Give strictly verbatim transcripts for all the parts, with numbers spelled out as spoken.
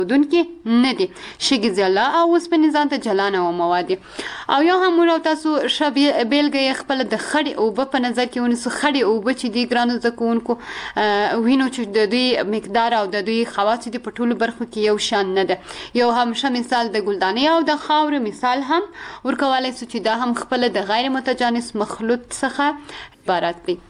دونکي نه دي شګې ځلا او اوسپنې ځان ته جلا نه مواد او یا هم موږ تاسو شبي بیلګه خپل د خړې اوبه په نظر کې ونیسو. خړې اوبه چې دي ګرانو زده کوونکو وینو چې د دوی مقدار او د دوی خواص دي په ټولو برخو کې یو شان نه ده. یو هم ښه مثال د ګلدانې او د خاورې مثال هم ورکولی سو چې دا هم خپل د غیر متجانس مخلوط څخه عبارت دی.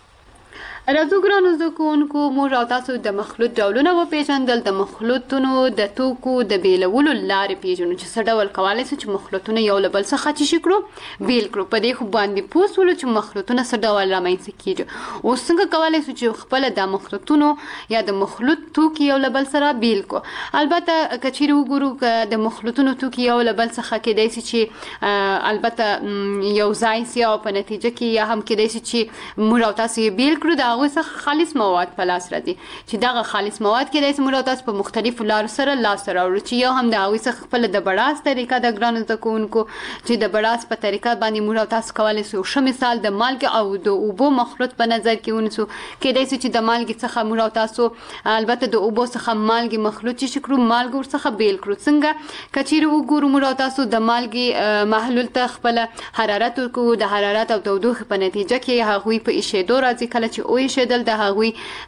راځو ګرانو زده کوونکو موږ او تاسو د مخلوط ډولونه وپېژندل. د مخلوطونو د توکو د بیلولو لارې پېژنو چې څه ډول کولی سو چې مخلوطونه یو له بل څخه څه شي کړو بیل کړو. په دې خو باندې پوه سولو چې مخلوطونه څه ډول رامنځته کېږي. اوس څنګه کولی سو چې خپله د مخلوطونو یا د مخلوط توکي یو له بل سره بیل کړو. البته که چیرې وګورو که د مخلوطونو توکي یو له بل څخه کېدای سي چې البته یو ځای سي او په نتیجه کې یا هم کېدای سي چې موږ او تاسو یې بیل کړو د هغوی څخه خالص مواد په لاس راځي چې دغه خالص مواد کېدای سي موږ تاسو په مختلفو لارو سره لاسته راوړو چې یو هم د هغوی څخه خپله د بړاس طریقه د ګرانو زده کوونکو چې د بړاس په طریقه باندې موږ تاسو کولی سو ښه مثال د مالګې او د اوبو مخلوط په نظر کې ونیسو. کېدای سي چې د مالګې څخه موږ تاسو البته د اوبو څخه مالګې مخلوط چې کړو مالګه ورڅخه بیل کړو. څنګه که چیرې وګورو موږ تاسو د مالګې محلول ته خپله حرارت ورکوو د حرارت او تودوخې په نتیجه کې هغوی په ایښېدو راځي. کله چې وایښېدل د هغوی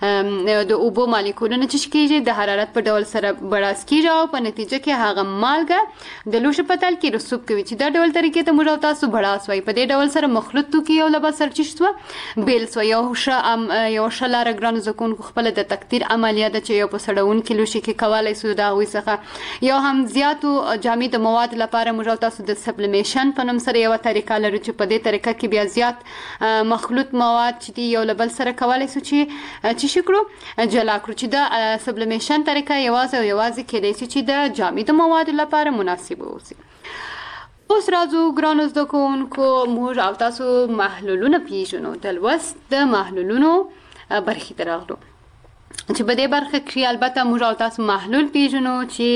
د اوبو مالیکولونه چې کېږي د حرارت په ډول سره بړاس کېږي او په نتیجه کې هغه مالګه د لوښي په تل کې رسوب کوي چې دا ډول طریقې ته موږ تاسو بړاس وایي. په دې ډول سره مخلوط توکي یو له بل سره چې شوه بیل سوه. یو ښه یو ښه لاره ګرانو زده کوونکو خپله د تقدیر عملیه ده چې یو په سړوونکي لوښي کې کولی سو د هغوی څخه یو هم زیاتو جامد مواد لپاره موږ تاسو د سبلیمیشن په نوم سره یوه طریقه لرو چې په دې طریقه کې بیا زیات مخلوط مواد چې دي یو له بل سره کولی سو چې چې شي کړو جلا کړو چې د سبلیمیشن طریقه یوازې او یوازې کېدای سي چې د جامدو موادو لپاره مناسبه اوسي. اوس راځو ګرانو زده کوونکو موږ او تاسو محلولونه پېژنو. د لوست د محلولونو برخې ته راغلو چې په دې برخه کې البته موږ او تاسو محلول پیژنو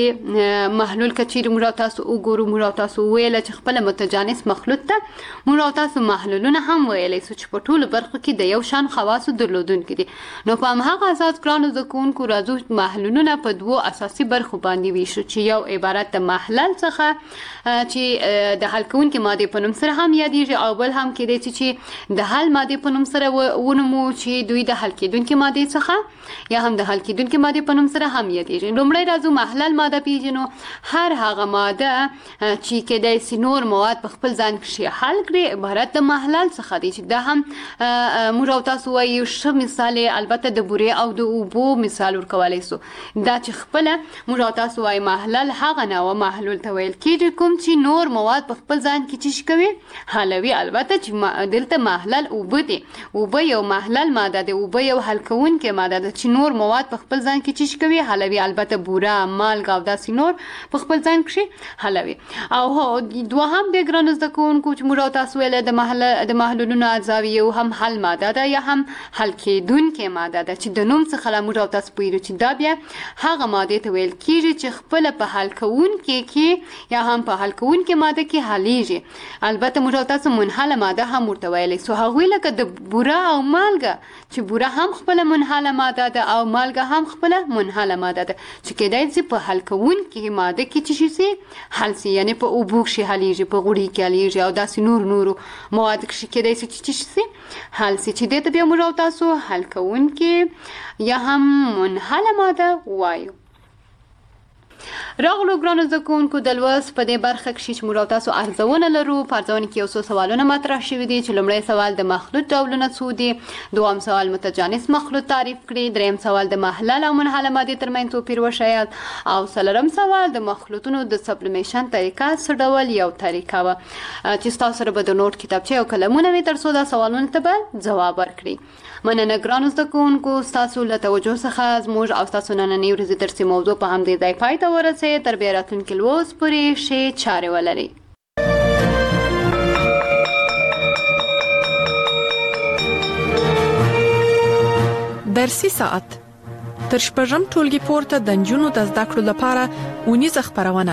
چې محلول که چیرې موږ او تاسو وګورو موږ او تاسو وویله چې خپله متجانس مخلوط ته موږ او تاسو محلولونه هم ویلی سو چې په ټولو برخو کې د یو شان خواصو درلودونکي دي. نو په همهغه اساس ګرانو زده کوونکو راځو محلولونه په دوو اساسي برخو باندې ویشو چې یو عبارت د محلل څخه چې د حل کوونکي مادې په نوم سره هم یادیږي او بل هم کېدای سي چې د حل مادې په نوم سره ونومو چې دوی د حل کېدونکي مادې څخه یا هم د حل کېدونکي مادې په نوم سره هم یادیږي. لومړی راځو محلل ماده پیژنو. هر هغه ماده چې کېدای سي نور مواد په خپل ځان کښې حل کړي عبارت د محلل څخه دی چې دا هم موږ او تاسو وایو ښه مثال البته د بورې او د اوبو مثال ورکولی سو. دا چې خپله موږ او تاسو وایو محلل هغه نوع محلول ته ویل کېږي کوم چې نور مواد په خپل ځان کې څه شي کوي حلوي. البته چې دلته محلل اوبه دي. اوبه یو محلل ماده دی. اوبه یو حل کوونکې ماده ده چې نور مواد په خپل ځان کې څه کوي حلوي. البته بوره مالګه او داسې نور په خپل ځان کې حلوي. او هو دوهم د ګرانو زده کوونکو چې موږ او تاسو ویله د محلل د محلولونو اجزاوې یو هم حل ماده ده یا هم حل کېدونکې ماده ده چې د نوم څخه له موږ او تاسو پوهېږو چې دا بیا هغه مادې ته ویل کېږي چې خپله په حل کوونکې کې یا هم په حل کوونکې ماده کې حلیږي. البته موږ او تاسو منحله ماده هم ورته ویلی سو. هغوی لکه د بوره او مالګه چې بوره هم خپله منحله ماده ده او مالګه هم خپله منحله ماده ده چې کېدای سي په حل کوونکې ماده کې څه شي سي حل سي یعنې په اوبو کښې حلیږي په غوړي کې حلیږي او داسې نور نورو مواد کښې کېدای سي چې څه شي سي حل سي چې دې ته بیا موږ او تاسو حل کوونکې یا هم منحله ماده وایو. راغلو ګرانو زده کوونکو د لوست په دې برخه کښې چې موږ او تاسو ارزونه لرو. په ارزونه کې یو څو سوالونه مطرح شوي دي چې لومړی سوال د مخلوط ډولونه څو دي، دوهم سوال متجانس مخلوط تعریف کړي، دریم سوال د محلل او منحله مادې ترمنځ توپیر وښایاست او څلورم سوال د مخلوطونو د سبلیمیشن طریقه څه ډول یو طریقه وه چې ستاسو سره به د نوټ کتابچې او قلمونه وي تر څو دا سوالونو ته به ځواب ورکړي. مننه ګرانو زده کوونکو ستاسو له توجه څخه زموږ او ستاسو نننۍ ورځې درسي موضوع په همدې ځای پای ته ورسېد. تر بیا راتلونکي لوست پورې ښې چارې ولرئ. درسي ساعت تر شپږم ټولګي پورته د نجونو د زده کړو لپاره اونیزه خپرونه.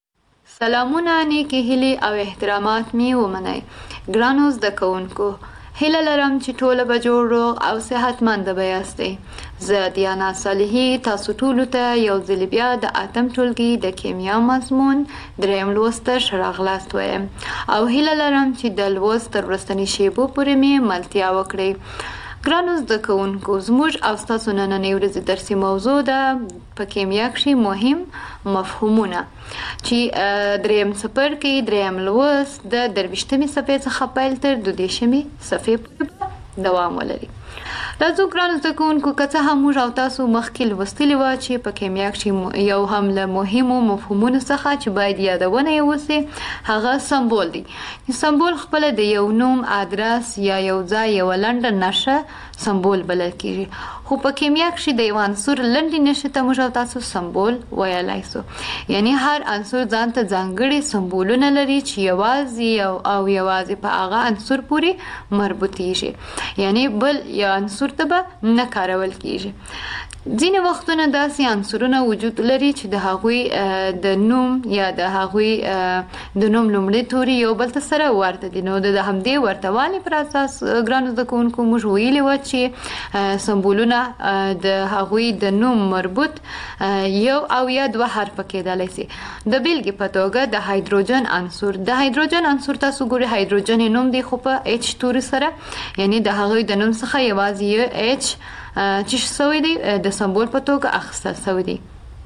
سلامونه، نیکې هیلې او احترامات مې ومنئ. ګرانو زده کوونکو، هیله لرم چې ټول به جوړ روغ او صحتمند به یاستئ. زه دیانا صالحي تاسو ټول ته یو ځل بیا د اتم ټولګي د کیمیا مضمون دریم لوست راغلاست وایم او هیله لرم چې د لوست تر وروستنۍ شیبو پورې مې ملتیا وکړئ. ګرانو زده کوونکو، زموږ او ستاسو نننۍ ورځې درسي موضوع ده په کیمیا کښې مهم مفهومونه چې دریم څپرکي دریم لوست د درویشتمې صفحې څخه پیل تر دوه دېرشمې صفحې پورې دوام ولري. راځو ګرانو زده کوونکو، که څه هم موږ او تاسو مخکې لوستلي وه چې په کیمیا کښې یو هم له مهمو مفهومونو څخه چې باید یادونه یې وسي هغه سمبول دی. سمبول خپله د یو نوم، ادرس یا یو ځای یوه لنډه نښه سمبول بلل کېږي. خو په کیمیا کښې د یو عنصر لنډې نښې ته موږ او تاسو سمبول ویلی سو. یعنی هر عنصر ځان ته ځانګړي سمبولونه لري چې یوازې او یوازې په هغه عنصر پورې مربوطېږي، یعنی بل یو عنصر ته به نه کارول کېږي. ځینې وختونه داسې عنصرونه وجود لري چې د هغوی د نوم یا د هغوی د نوم لومړي توري یو بل ته سره ورته دي. نو د همدې ورته والي پر اساس ګرانو زده کوونکو موږ ویلي وه چې سمبولونه د هغوی د نوم مربوط یو او یا دوه حرفه کېدلی سي. د بیلګې په توګه د هایدروجن عنصر د هایدروجن عنصر تاسو ګورئ هایدروجن نوم دی خو په ایچ توري سره، یعنی د هغوی د نوم څخه یوازې یو ایچ چې سوی دی د سمبول په توګه اخیستل سوی دی.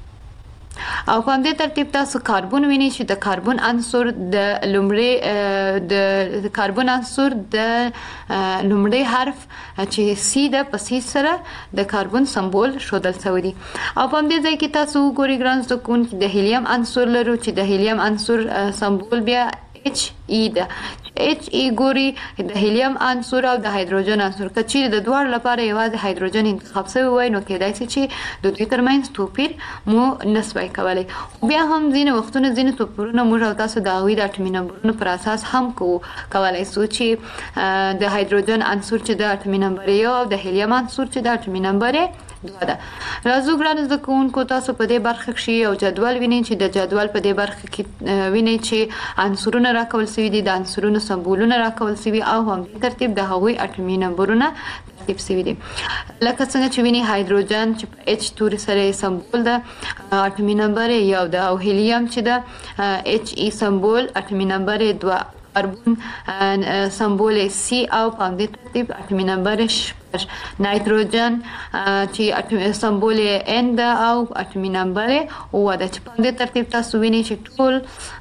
او په همدې ترتیب تاسو کاربن وینئ چې د کاربن عنصر د لومړي د کاربن عنصر د لومړي حرف چې سی ده په سی سره د کاربن سمبول ښودل سوی دی. او په همدې ځای کې تاسو وګورئ ګران زده کوونکي د هیلیم عنصر لرو چې د هیلیم عنصر سمبول بیا ایچ ای ده. ایچ ای ګوري د هیلیم عنصر او د هایدروجن عنصر که چیرې د دواړو لپاره یوازې هایدروجن انتخاب سوی وای نو کېدای سي چې د دوی ترمنځ توپیر مو نسوای کولی. بیا هم ځینې وختونه ځینې توپیرونه موږ او تاسو د هغوی د اټومي نمبرونو پر اساس هم کوو کولی سو چې د هایدروجن عنصر چې د اټومي نمبر یو او د هیلیم عنصر چې د اټومي نمبر دوه ده. راځو ګرانو زده کوونکو، تاسو په دې برخه کښې یو جدول وینئ چې د جدول په دې برخه کې وینئ چې عنصرونه راکول سوي دي، د عنصرونو سمبولونه راکول سوي او همدې ترتیب د هغوی اټومي نمبرونه ترتیب سوي دي. لکه څنګه چې وینئ هایدروجن چې په ایچ توري سره یې سمبول ده اټومي نمبر یو ده، او هیلیم چې ده ایچ ای سمبول اټومي نمبر دوه، کاربن سمبول سی او په همدې ترتیب اټومي نمبر شپږ، نایتروجن چې سمبول ان ده او اټومي نمبر اووه ده چې په همدې ترتیب تاسو وینئ چې ټول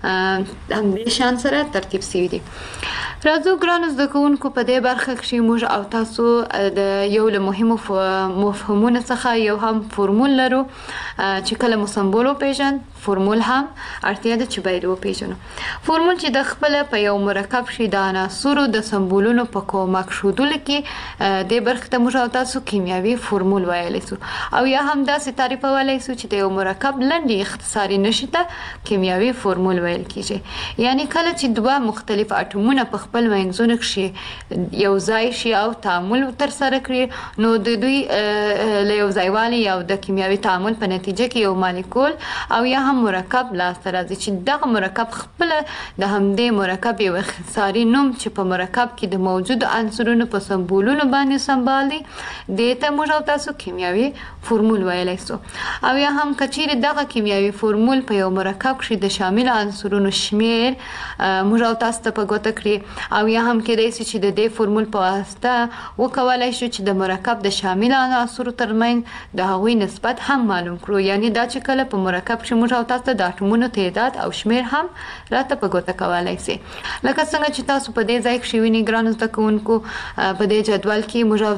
همدې شان سره ترتیب سوي دي. راځو ګرانو زده کوونکو، په دې برخه کښې موږ او تاسو د یو له مهمو مفهومونو څخه یو هم فورمول لرو چې کله مو سمبول وپېژند فورمول هم اړتیا ده چې باید وپېژنو. فورمول چې د خپله په یو مرکب کښې د عناصرو د سمبولونو په کومک ښودلو کې دې برخې ته موږ او تاسو کیمیاوي فورمول ویلی سو او یا هم داسې تعریفولی سو چې د یو مرکب لنډې اختصاري نښې ته کیمیاوي فورمول ویل کېږي. یعنی کله چې دوه مختلف اټومونه په خپل منځونو کښې یو ځای شي او تعامل ترسره کړي نو د دوی له یو ځایوالي او د کیمیاوي تعامل په نتیجه کې یو مالیکول او یا هم مرکب لاسته راځي چې دغه مرکب خپله د همدې مرکب یو اختصاري نوم چې په مرکب کې د موجودو عنصرونو په سمبولونو باندې سمبال دی دې ته موږ او تاسو کیمیاوي فورمول ویلی سو. او یا هم که چیرې دغه کیمیاوي فورمول په یو مرکب کښې د شاملو عنصرونو شمیر موږ او تاسو ته په ګوته کړي او یا هم کېدای سي چې د دې فورمول په واسطه وکولی شو چې د مرکب د شاملو عناصرو ترمنځ د هغوی نسبت هم معلوم کړو. یعنی دا چې کله په مرکب کښې موږ او تاسو ته د اټومونو تعداد او شمیر هم راته په ګوته کولی سي. لکه څنګه چې تاسو په دې ځای کښې وینئ ګرانو زده کوونکو، په دې جدول کې موږ او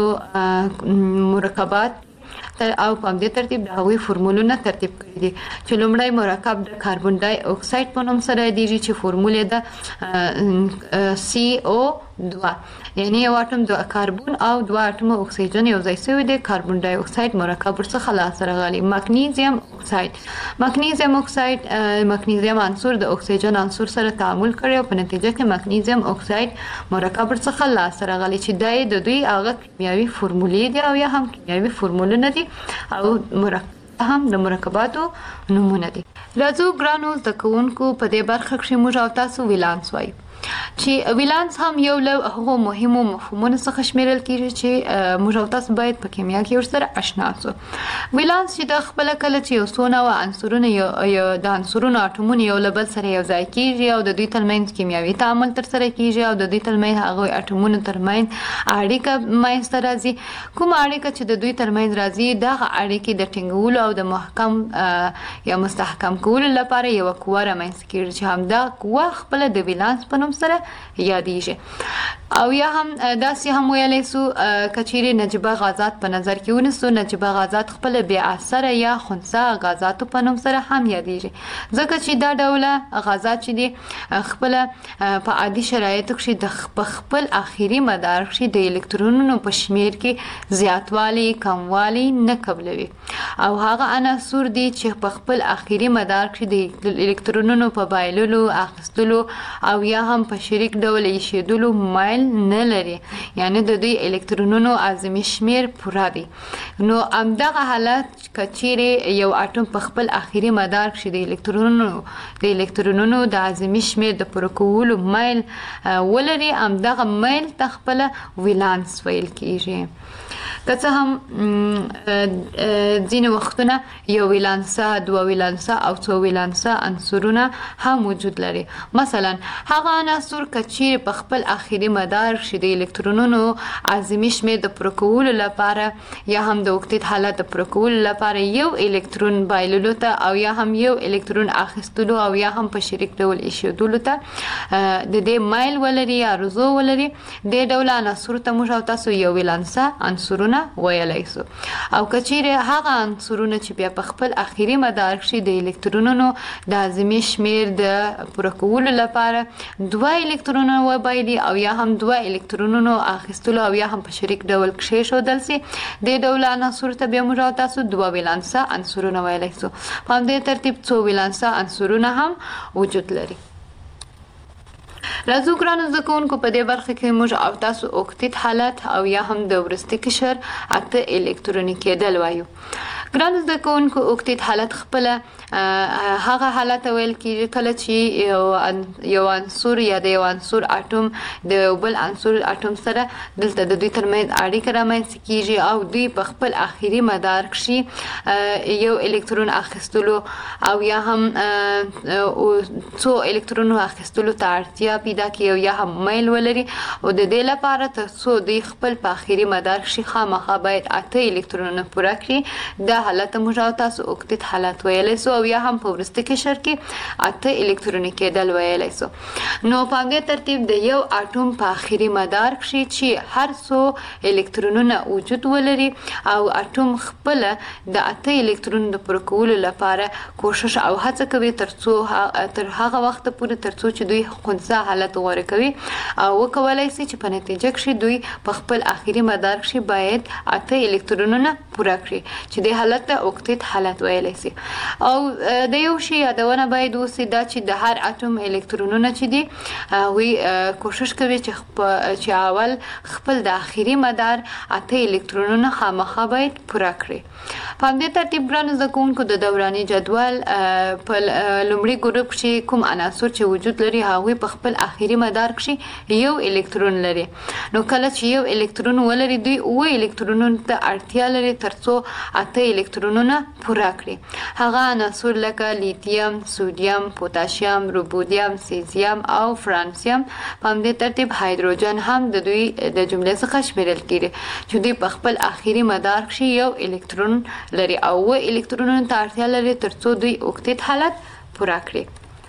تاسو مرکبات او په همدې ترتیب د هغوی فورمولونه ترتیب کړي دي چې لومړی مرکب د کاربن ډای اکساید په نوم سره یادیږي چې فورمول یې ده سی او دوه، یعنی یو اټوم د کاربن او دوه اټومه اکسیجن یو ځای سوي دی، کاربن ډای اکساید مرکب ورڅخه لاسته راغلی. مګنیزیم اکساید مګنیزیم اکساید مګنیزیم عنصر د اکسیجن عنصر سره تعامل کړی او په نتیجه کې مګنیزیم اکساید مرکب ورڅخه لاسته راغلی چې دا د دوی هغه کیمیاوي فورمولې دي او یا هم کیمیاوي فورمولونه دي او مرکب هم د مرکباتو نومونه دي. راځو ګرانو زده کوونکو، په دې برخه کښې موږ او تاسو ولانس وایو. چې ویلانس هم یو له هغو مهمو مفهومونو څخه شمیرل کیږي چې موږ او تاسو باید په کیمیا کې ورسره آشنا شو. ویلانس چې د خپل کله چې یو څو نوع عنصرونه یو د عنصرونو اټومونه یو له بل سره یو ځای کیږي او د دوی ترمنځ کیمیاوي تعامل تر سره کیږي او د دوی ترمنځ هغه اټومونو ترمنځ اړیکه منځته راځي. کوم اړیکه چې د دوی ترمنځ راځي دا اړیکې د ټینګولو او د محکم یا مستحکم کولو لپاره یو قوه رامنځته کیږي چې همدا قوه خپل د ویلانس په نوم سره یادېږي. او یا هم داسې هم ویلی سو کچیرې نجیبه غازات په نظر کې ونیسو، نجیبه غازات خپل بې اثره یا خنثی غازاتو په نوم سره هم یادېږي، ځکه چې دا ډوله غازات چې دي خپل په عادي شرایطو کې د خپل اخري مدار کې د الکترونونو په شمیر کې زیاتوالی کموالی نه قبلوي، او هغه عناصر دي چې په خپل اخري مدار کې د الکترونونو په بایللو اخیستلو او یا هم په شریک ډول ایښودلو مایل نه لري، یعنی د دوی الکترونونو اعظمي شمیر پوره دي. نو همدغه حالت کچیرې یو اټوم په خپل اخري مدار کې د الکترونونو د الکترونونو د اعظمي شمیر د پوره کولو مایل ولري، همدغه مایل ته خپل ویلانس ویل کیږي. که څه هم ځینې وختونه یو ویلانسه، دوه ویلانسه او څو ویلانسه عنصرونه هم وجود لري. مثلا هغه عناصر که چیرې په خپل اخري مدار کې د الکترونونو اعظمي شمیر د پوره کولو لپاره یا هم د اوکتیت حالت د پوره کولو لپاره یو الکترون بایللو ته او یا هم یو الکترون اخیستلو او یا هم په شریک ډول ایښودلو ته د دې مایل ولري یا رضو ولري، دې ډول عناصرو ته موږ او تاسو یو ویلانسه عنصرونه ویلی سو. او که چیرې هغه عنصرونه چې بیا په خپل اخري مدار کې د الکترونونو د اعظمي شمیر د پوره کولو لپاره دوه الکترونونه وبایلي او یا هم دوه الکترونونو اخیستلو او یا هم په شریک ډول کښېښودل سي، دې ډول عناصرو ته بیا موږ او تاسو دوه ویلانسه عنصرونه ویلی سو. په همدې ترتیب څو ویلانسه عنصرونه هم وجود لري. راځو ګرانو زده کوونکو په دې برخه کې موږ او تاسو اوکتیت حالت او یا هم د وروستي قشر اته الکتروني کېدل وایو. ګرانو زده کوونکو اوکتیت حالت خپل هغه حالت ویل کېږي کله چې یو عنصر یا د یو عنصر اټوم د یو بل عنصر اټوم سره دلته د دوی ترمنځ اړیکه رامنځته کیږي او دوی په خپل اخري مدار کې یو الکترون اخیستلو او یا هم څو الکترونو اخیستلو ته اړتیا پیدا کوي او یا هم میل ولري، او د دې لپاره تر څو دوی خپل په اخري مدار کې خامخا باید اته الکترونونه پوره کړي، دا حالت موږ او تاسو اوکتیت حالت ویلی سو او یا هم په وروستي قشر کې اته الکتروني کېدل ویلی سو. نو په همدې ترتیب د یو اټوم په اخري مدار کې چې هر څو الکترونونه وجود ولري او اټوم خپل د اته الکترونو د پوره کولو لپاره کوشش او هڅه کوي تر څو تر هغه وخت پورې تر څو چې دوی خنثی حالت غوره کوي او وکولای شي چې په نتیجه کې دوی په خپل اخري مدار کې باید اته الکترونونه پوره کړي، چې د حالت ته اوکتیت حالت ویلی سي. او د یو شی یادونه باید وسي دا چې د هر اټوم الکترونونه چې دي وی کوشش کوي چې اول خپل د اخري مدار اته الکترونونه خامخا باید پوره کړي. په همدې ترتیب ګرانو زده کوونکو د دوراني جدول په لومړي ګروپ کې کوم عناصر چې وجود لري هغوی په خپل اخري مدار کې یو الکترون لري. نو کله چې یو الکترون ولري دوی اوه الکترونونو ته اړتیا لري تر څو اته الکترونونه پوره کړي. هغه عناصر لکه لیتیم، سودیم، پوتاشیم، روبودیم، سیزیم او فرانسیم. په همدې ترتیب هایدروجن هم د دوی د جملې څخه شمیرل کیږي چې دوی په خپل اخري مدار کې یو الکترون لري او اوه الکترونونو ته اړتیا لري تر څو دوی اوکتیت حالت پوره کړي.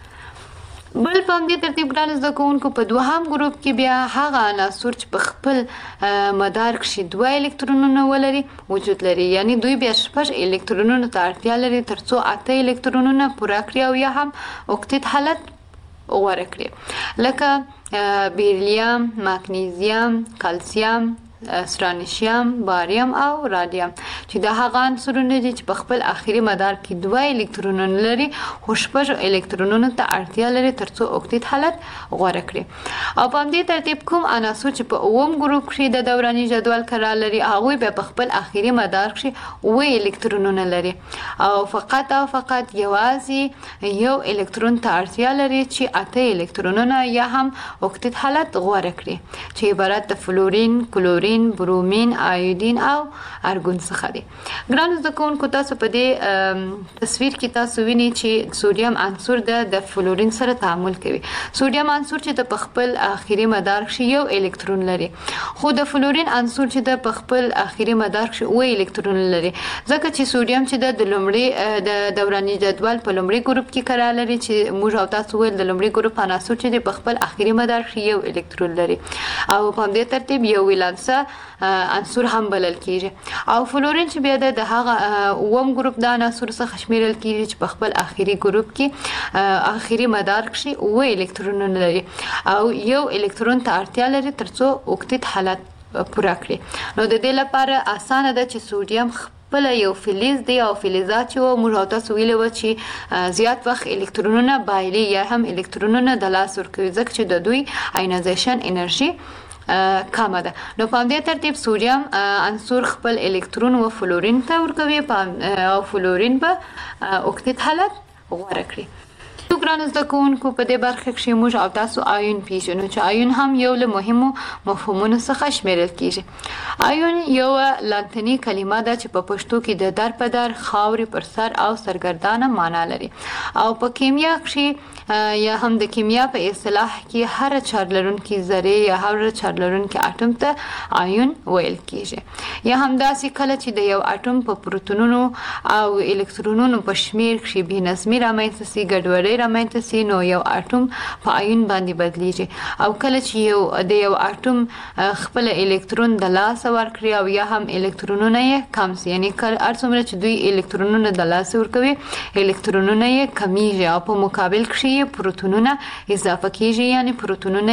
بل په همدې ترتیب ګرانو زده کوونکو په دوهم ګروپ کې بیا هغه عناصر چې په خپل مدار کې دوه الکترونونه ولري وجود لري، یعنی دوی بیا شپږ الکترونونو ته اړتیا لري تر څو اته الکترونونه پوره کړي او یا هم اوکتیت حالت غوره کړي، لکه بیریلیم، مګنیزیم، کلسیم، سترانشیم، باریم او رادیم چې د هغه عنصرونه دي چې په خپل اخري مدار کې دوه الکترونونه لري خو شپږ الکترونونو ته اړتیا لري ترڅو اوکتیت حالت غوره کړي. او په همدې ترتیب کوم عناصر چې په اووم ګروپ کې د دوراني جدول قرار لري هغوی به په خپل اخري مدار کې اوه الکترونونه لري او فقط او فقط یوازې یو الکترون ته اړتیا لري چې اته الکترونونه یا هم اوکتیت حالت غوره کړي چې عبارت د فلورین، کلورین، برومین، آیودین او ارګون څخه دي. ګرانو زده کوونکو تاسو په دې تصویر کې تاسو وینئ چې سوډیم عنصر د فلورین سره تعامل کوي. سوډیم عنصر چې د خپل اخري مدار کې یو الکترون لري خو د فلورین عنصر چې د خپل اخري مدار کې اوه الکترون لري ځکه چې سوډیم چې د لومړي د دوراني جدول په لومړي ګروپ کې قرار لري چې موږ او تاسو ول د لومړي ګروپ عناصر چې په خپل اخري مدار کې یو الکترون لري او په دې ترتیب یو ولانسه عنصر هم بلل کیږي. او فلورین چې بیا د هغه اوم ګروپ د عناصر څخه شمیرل کیږي چې په خپل اخري ګروپ کې اخري مدار کې اوه الکترونونه لري او یو الکترون ته اړتیا لري ترڅو اوکتیت حالت پوره کړي. نو د دې لپاره اسانه ده چې سوډیم بل یو فلز دی او فلزات چې موږ تاسو ویلو چې زیات وخت الکترونونه بایلي یا هم الکترونونه د لاس ورکوي ځکه چې د دوی آینایزیشن انرژي کمه ده. نو په دې ترتیب سوډیم عنصر خپل الکترون و فلورین ته ورکوي او فلورین به اوکتیت حالت غوره کړي. ګرانو زده کوونکو په دې برخه کې موږ او تاسو آیون پیژنو چې آیون هم یو له مهمو مفهومونو څخه شمیرل کیږي. آیون یو لاتینی کلمه ده چې په پښتو کې د در په در، خاورې پر سر او سرګردانه معنا لري او په کیمیا کې یا هم د کیمیا په اصطلاح کې هر چارج لرونکي ذره یا هر چارج لرونکي اټوم ته آیون ویل کیږي. یا هم داسې کله چې د یو اټوم په پروتونونو او الکترونونو په شمیر کې بې نظمي رامنځته سي، ګډوډي رامنځته سي، نو یو اټوم په آیون باندې بدلیږي. او کله چې یو د یو اټوم خپل الکترون د لاس ورکړي او یا هم الکترونونه یې کم سي، یعنی هر څومره چې دوی الکترونونه د لاس ورکوي الکترونونه یې کمیږي او په مقابل کې پروتونونه اضافه کیږي یعنی پروتونونه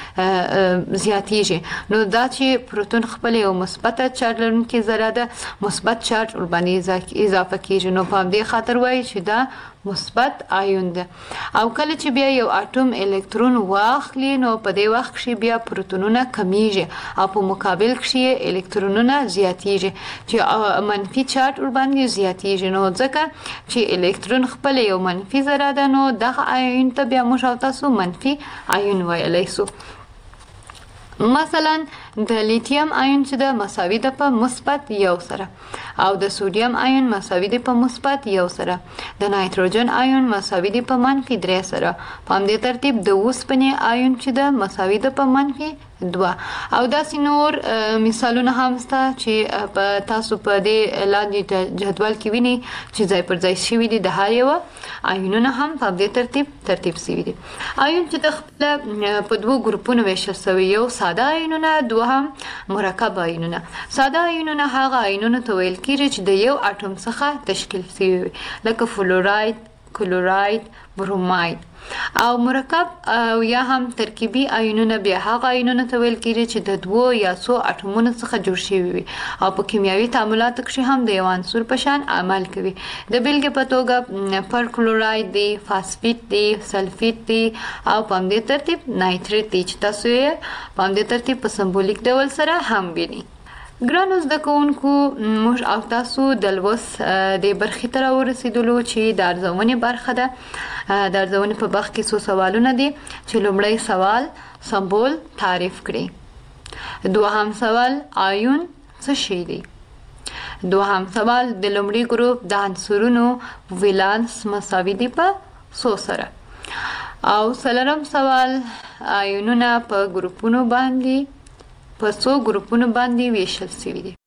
یې زیاتیږي. نو دا چې پروتون خپل یو مثبت چارج لرونکي ذره ده مثبت چارج ور باندې اضافه کیږي نو په دې خاطر وایي چې دا مثبت آیون ده. او کله چې بیا یو اټوم الکترون واخلي نو په دې وخت کې بیا پروتونونه کمیږي او په مقابل کې الکترونونه زیاتیږي چې منفي چارج ور باندې زیاتیږي. نو ځکه چې الکترون خپل یو منفي ذره ده نو دغه آیون ته بیا موږ تاسو منفي آیون ویلی سو. مثلا د لیتیم آیون چې د مساوي ده په مثبت یو سره او د سوډیم آیون مساوي ده په مثبت یو سره، د نایتروجن آیون مساوي ده په منفي درې سره. په همدې ترتیب د اوسپنې آیون چې ده مساوي ده په منفي دوه. او داسې نور مثالونه هم شته چې په تاسو په دې لاندې جدول کې وینئ چې ځای پر ځای شوي دي د هر یو آیونونه هم په دې ترتیب ترتیب شوي دي. آیون چې د خپل په دوه ګروپونو ویشل شوی، یو ساده آیونونه، دوهم مرکب آیونونه. ساده آیونونه هغه آیونونه ته ویل کیږي چې د یو اټوم څخه تشکیل شوي لکه فلوراید، کلوراید، بروماید. او مرکب او یا هم ترکیبي آیونونه بیا هغه آیونونه ته ویل کیږي چې د دوه یا څو اټومونو څخه جوړ شوي وي او په کیمیاوي تعاملاتو کې هم د یو عنصر په شان عمل کوي. د بیلګې په توګه پرکلوراید دی، فاسفیت دی، سلفیت دی او په همدې ترتیب نایتریت دی چې تاسو یې په همدې ترتیب په سمبولیک ډول سره هم وینئ. ګرانو زده کوونکو موږ او تاسو د لوست د برخې ته راورسېدلو چې د ارزونې برخه ده. د ارزونې په برخه کې څو سوالونه دي چې لومړی سوال سمبول تعریف کړي، دوهم سوال آیون څه شی دی، دوهم سوال د لومړي ګروپ د عنصرونو ولانس مساوي دي په څو سره، او څلورم سوال آیونونه په ګروپونو باندې په څو ګروپونو باندې ویشل شوي دي.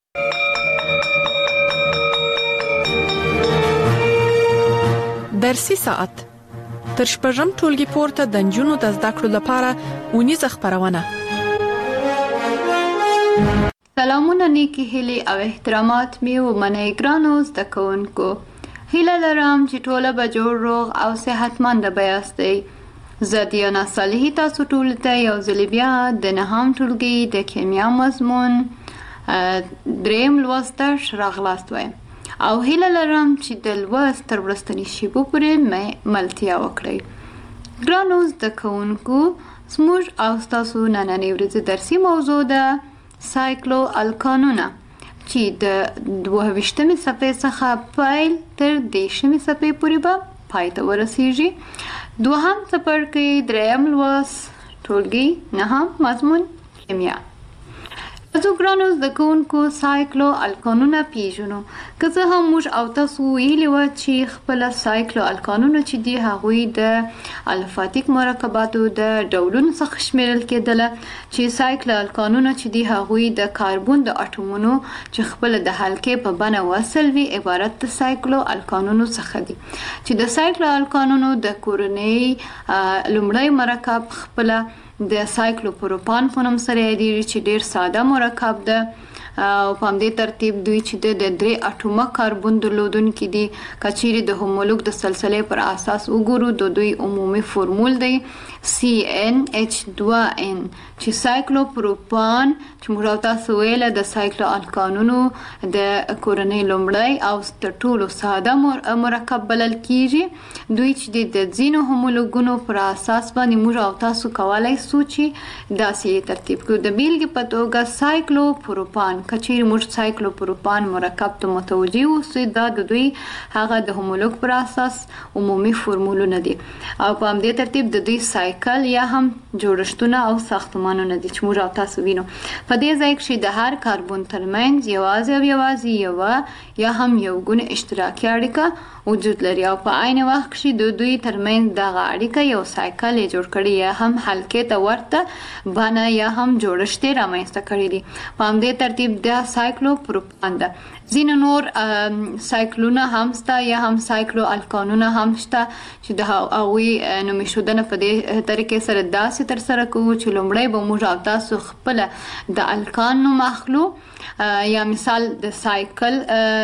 درسي ساعت تر شپږم ټولګي پورته د نجونو د زده کړو لپاره اونیزه خبرونه. سلامونه، نیکی هیلې او احترامات مې ومنئ ګرانو زده کوونکو. هیله لرم چې ټوله به جوړ روغ او صحتمند به یاستئ. زه دیانا صالحي تاسو ټولو ته یو ځل بیا د نهم ټولګي د کیمیا مضمون دریم لوست ته راغلاست وایم او هیله لرم چې د لوست تر وروستني شیبو پورې مې ملتیا وکړئ. ګرانو زده کوونکو، زموږ او ستاسو نننۍ ورځې درسي موضوع ده سایکلو الکانونه چې د دوه ویشتمې صفحې څخه پیل تر دېرشمې صفحې پورې به پای ته ورسیږي. دوهم څپرکی، دریم لوست، ټولګي نهم، مضمون کیمیا. تاسو ګرانو زده کوونکو سایکلو الکانونه پیژنو. که څه هم موږ او تاسو ویلي وه چې خپله سایکلو الکانونه چې دي هغوی د الفاتیک مرکباتو د ډولونو څخه شمیرل کېدله، چې سایکلو الکانونه چې دي هغوی د کاربون د اټومونو چې خپله د حلقې په بڼه وصل وي عبارت د سایکلو الکانونو څخه دي، چې د سایکلو الکانونو د کورنۍ لومړی مرکب خپله د سایکلوپروپان په نوم سره یادېږي چې ډیر ساده مرکب ده او په همدې ترتیب دوی چې د درې اټومه کاربون درلودونکي دي. که چیرې د هومولوګ د سلسلې پر اساس وګورو د دوی عمومي فورمول دی سی ان ایچ دوه ان چې سایکلوپروپان چې موږ او تاسو ویله د سایکلو الکانونو د کورنۍ لومړی او تر ټولو ساده مرکب بلل کیږي. دوی چې د ځینو هومولوګونو پر اساس باندې موږ او تاسو کولای سو چې داسې ترتیب کړو. د بیلګې په توګه سایکلوپروپان که چیرې موږ سایکلوپروپان مرکب ته متوجه اوسو، دا د دوی هغه د هومولوګ پر اساس عمومي فورمولونه دي او په همدې ترتیب د دوی سایکل یا هم جوړښتونه او ساختمانونه دي چې موږ او تاسو وینو. په دې ځای کې د هر کاربون ترمنځ یوازې او یوازې یوه یا هم یو ګونه اشتراکي اړیکه وجود لري او په عین وخت کې د دوی ترمنځ دغه اړیکه یو سایکل یې جوړ کړي یا هم حلقې ته ورته بڼه یا هم جوړښت یې رامنځته کړی دي. په همدې ترتیب د سایکلوپروپان ده. ځینې نور سایکلونه هم شته یا هم سایکلو الکانونه هم شته چې د هغوی نوم ایښودنه په دې طریقې سره داسې ترسره کوو چې لومړی به موږ او تاسو خپله د الکان نوم اخلو یا مثال د سایکل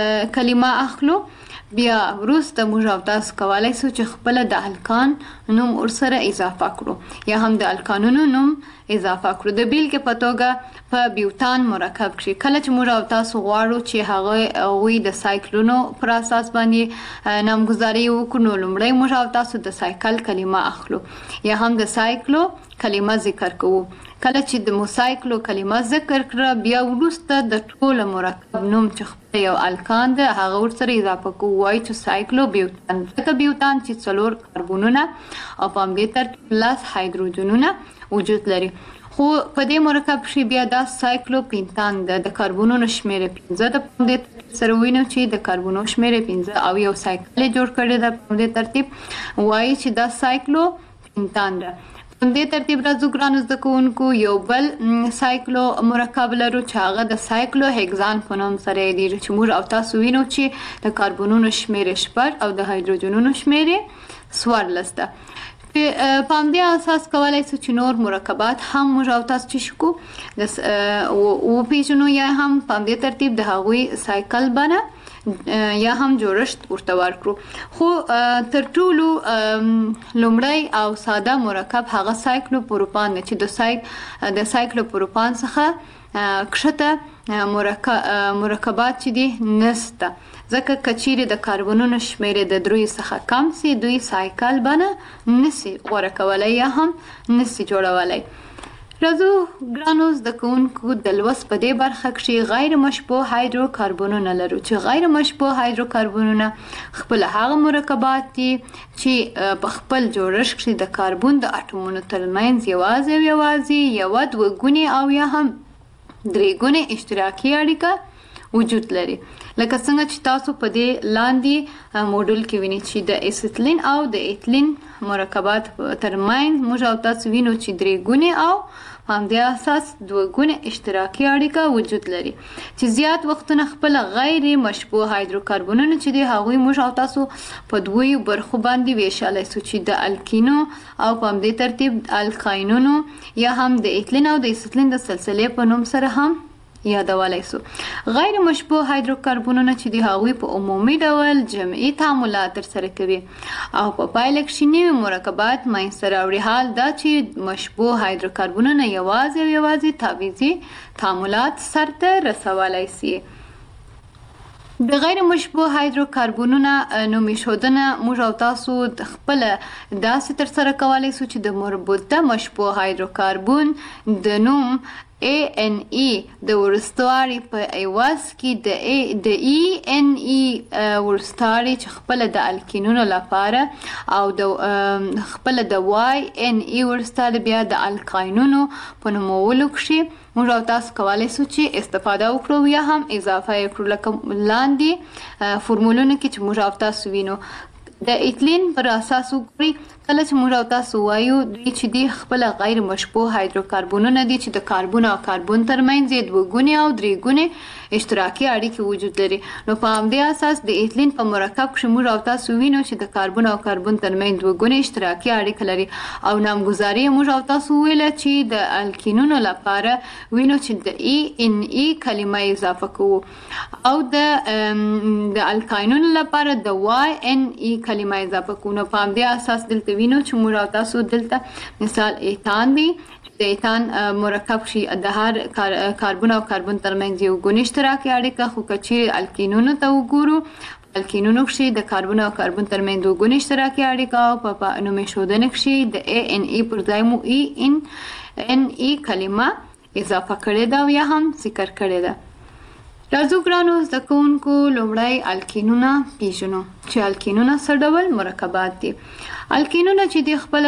کلمه اخلو، بیا وروسته موږ او تاسو کولای سو چې خپله د الکان نوم ورسره اضافه کړو یا هم د الکانونو نوم اضافه کړو. د بیلګې په توګه په بیوتان مرکب کې کله چې موږ او تاسو غواړو چې هغه هغوی د سایکلونو پر اساس باندې نامګذاري وکړو، نو لومړی موږ او تاسو د سایکل کلمه اخلو یا هم د سایکلو کلمه ذکر کوو. کله چې د موسایکلو کلمه ذکر کړه، بیا وروسته د ټوله مرکب نوم چې خپله یو الکان ده هغه ورسره اضافه کوو، وایي چې سایکلو بیوتان. ځکه بیوتان چې څلور کاربونونه او په همدې ترتیب لس هایدروجنونه وجود لري. خو په دې مرکب کې بیا دا سایکلو پینتان ده. د کاربونونو شمیره پنځه ده. په همدې سره وینو چې د کاربونونو شمیره پنځه او یو سایکل یې جوړ کړی ده. په همدې ترتیب وایي چې دا سایکلو پینتان ده. په همدې ترتیب راځو ګرانو زده کوونکو یو بل سایکلو مرکب لرو چې هغه د سایکلو هیګزان په نوم سره یادېږي چې موږ او تاسو وینو چې د کاربونونو شمیره شپږ او د هایدروجنونو شمیره څوارلس ده. په همدې اساس کولای سو چې نور مرکبات هم موږ او تاسو چې شکو وپیژنو یا هم په همدې ترتیب د هغوی سایکل بڼه یا هم جوړښت ورته ورکړو. خو تر ټولو لومړی او ساده مرکب هغه سایکلوپروپان دی چې د سایک د سایکلوپروپان څخه کښته مرکبات چې دي نسته، ځکه که چیرې د کاربونونو شمیرې د دریو څخه کم سي دوی سایکل بڼه نسي غوره کولی یا هم نسي جوړولی. راځو ګرانو زده کوونکو د لوست په دې برخه کې غیر مشبوه هایدروکاربونونه لرو چې غیر مشبوه هایدروکاربونونه خپل هغه مرکبات دي چې په خپل جوړښت کې د کاربون د اټومونو ترمنځ یوازې یوازې یوه دوه ګونې او یا هم درې ګونې اشتراکي اړیکه وجود لري. لکه څنګه چې تاسو په دې لاندې موډل کې وینئ چې د اسیتلین او د ایتلین مرکبات ترمنځ موږ او تاسو وینو چې درې ګونې او په همدې اساس دوه ګونې اشتراکي اړیکه وجود لري چې زیات وختونه خپل غیر مشبوه هایدروکاربونونه چې دي هغوی موږ او تاسو په دوو برخو باندې ویشلی سو چې د الکینو او په همدې ترتیب الکاینونو یا هم د ایتلین او د اسیتلین د سلسلې په نوم سره هم یادولای سو. غیر مشبوع هایدروکاربنونه چې د هغوی په عمومي ډول جمعي تعاملات ترسره کوي او په پایله کې نوي مرکبات منځته راوړي. حال دا چې مشبوع هایدروکاربنونه یوازې او یوازې تعویضي تعاملات سرته رسولای شي. د غیر مشبوع هایدروکاربنونه نوم ایښودنه موږ او تاسو خپل داسې ترسره کولی سو چې د مربوطه مشبوع هایدروکاربن د نوم A N E د ورستواري په ایواز کې د A د E N E ورستواري چې خپل د الکینونو لپاره او د خپل د Y N E ورستواري بیا د الکاینونو په نومولو کې موږ او تاسو کولی سو چې استفاده وکړو یا هم اضافه یې کړو. لکه لاندې فورمولونه کې چې موږ او تاسو وینو د ایتلین پر اساس وګورئ. کله چې موږ او تاسو وایو دوی چې دی خپل غیر مشبوع هایدروکاربنونه دي چې د کاربن او کاربن ترمنځ یې دوه ګونې او درې ګونې اشتراکي اړیکې وجود لري. نو په همدې اساس د ایتلین په مرکب کې موږ او تاسو وینو چې د کاربن او کاربن ترمنځ دوه ګونې اشتراکي اړیکه لري او نامګذاري موږ او تاسو ویل چې د الکینونو لپاره وینو چې د E N E کلمه اضافه کوو او د د الکاینونو لپاره د Y N E کلمه اضافه کوو. نو په همدې اساس دلته وینو چې موږ او تاسو دلته مثال ایتان دی. د ایتان مرکب شي د هر کاربن او کاربن ترمنځ یو ګونې اشتراکي اړیکه خو که چیرې الکینونو ته وګورو الکینونو کې د کاربن او کاربن ترمنځ دوه ګونې اشتراکي اړیکه او په نوم ایښودنه کې د A N E پر ځای مو E N E کلمه اضافه کړې ده او یا هم ذکر کړې ده. راځو ګرانو زده کوونکو لومړی الکینونه پیژنو چې الکینونه څه ډول مرکبات دي. الکینونه چې دی خپل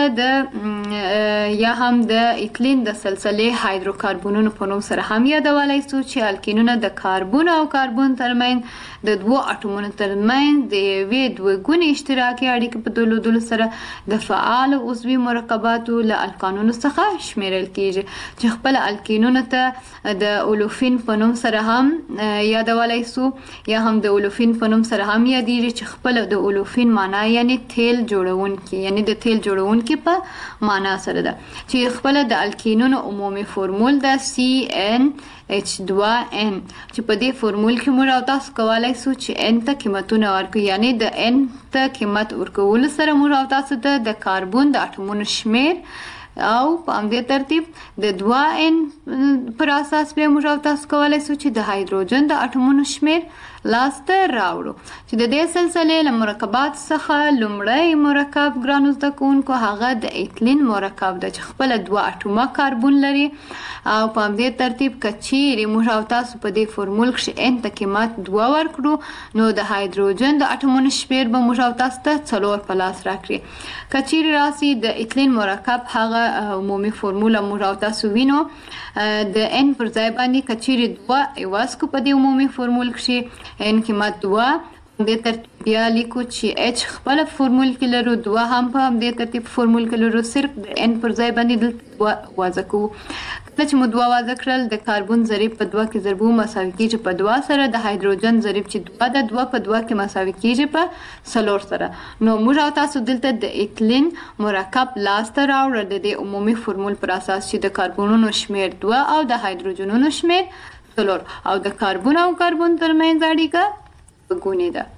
د یا هم د ایتلین د سلسلې هایدروکاربنونو په نوم سره هم یادولای سو چې الکینونه د کاربن او کاربن ترمنځ د دوه اټومونو ترمنځ د یوې دوه ګونې اشتراکي اړیکې په درلودلو سره د فعال عضوي مرکباتو له الکانونو څخه شمیرل کیږي چې خپل الکینونه ته د اولوفین په نوم سره هم یادولای سو یا هم د اولوفین په نوم سره هم یادېږي چې خپل د اولوفین معنا یعنی تیل جوړونکی یعنی د تیل جوړونکی په معنا سره ده چې خپل د الکینونو عمومي فورمول د C N H two N چې په دې فورمول کې موږ او تاسو کولی سو چې N ته قیمتونه ورکړو یعنی د N ته قیمت ورکول سره موږ او تاسو ته د کاربن د اټومونو شمیر او په همدې ترتیب د دوه N پر اساس به موږ او تاسو کولی سو چې د هایدروجن د اټومونو شمیر لاسته راوړو چې د دې سلسلې له مرکبات څخه لومړی مرکب ګرانو زده کوونکو هغه د ایتلین مرکب ده چې خپل دوه اټومه کاربن لري او په همدې ترتیب که چیرې موږ او تاسو په دې فورمول کې N ته قیمت دوه ورکړو نو د هایدروجن د اټومونو شمیر به موږ او تاسو ته څلور په لاس راکړي. که چیرې راسي د ایتلین مرکب هغه عمومي فورمول موږ او تاسو وینو د N پر ځای باندې که چیرې دوه ایواز کو په دې عمومي فورمول کې N قیمت دوه دې ترتیب بیا لیکو چې H خپل فورمول کې لرو دوه هم په همدې ترتیب فورمول کې لرو صرف د N پر ځای باندې دلته دوه وضع کوو. کله چې مو دوه وضع کړل د کاربن ضریب په دوه کې ضربو مساوي کیږي په دوه سره د هایدروجن ضریب چې دوه د دوه په دوه کې مساوي کیږي په څلور سره. نو موږ او تاسو دلته د ایتلین مرکب لاسته راوړل د دې عمومي فورمول پر اساس چې د کاربنونو شمیر دوه او د هایدروجنونو شمیر څلور او د کاربن او کاربن ترمنځ اړیکه ګونې ده.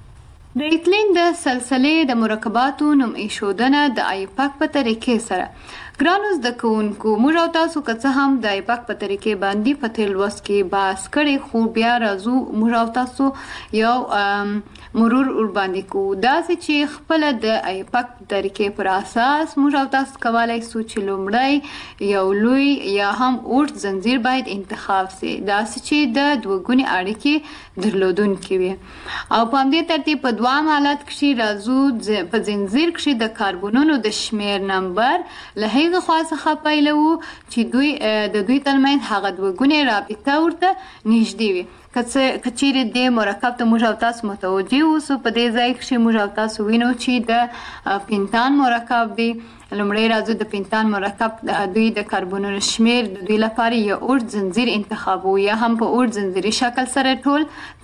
د ایتلین د سلسلې د مرکباتو نوم ایښودنه د آیپاک په طریقې سره ګرانو زده کوونکو موږ او تاسو که څه هم د آیپاک په طریقې باندې په تېر لوست کې بحث کړی خو بیا راځو موږ او تاسو یو مرور ور باندې کوو داسې چې خپل د آیپاک طریقې پر اساس موږ او تاسو کولی سو چې لومړی یو لوی یا هم اوږد زنځیر باید انتخاب سي داسې چې د دوه ګونې اړیکې درلودونکې وي او په همدې ترتیب په دوام حالت کې راځو په زنځیر کې د کاربنونو د شمیر نمبر له هغه خوا څخه پیلوو چې دوی د دوی ترمنځ هغه دوه ګونې رابطه ورته نږدې وي. که چیرې د مرکب ته موږ او تاسو متوجه اوسو په دې ځای کې موږ او تاسو وینو چې د پینتان مرکب دی. لومړی راځو د پینتان مرکب دوی د کاربنونو شمیر د دوی لپاره یو اوږد زنځیر انتخابو یا هم په اوږد زنځیري شکل سره ټول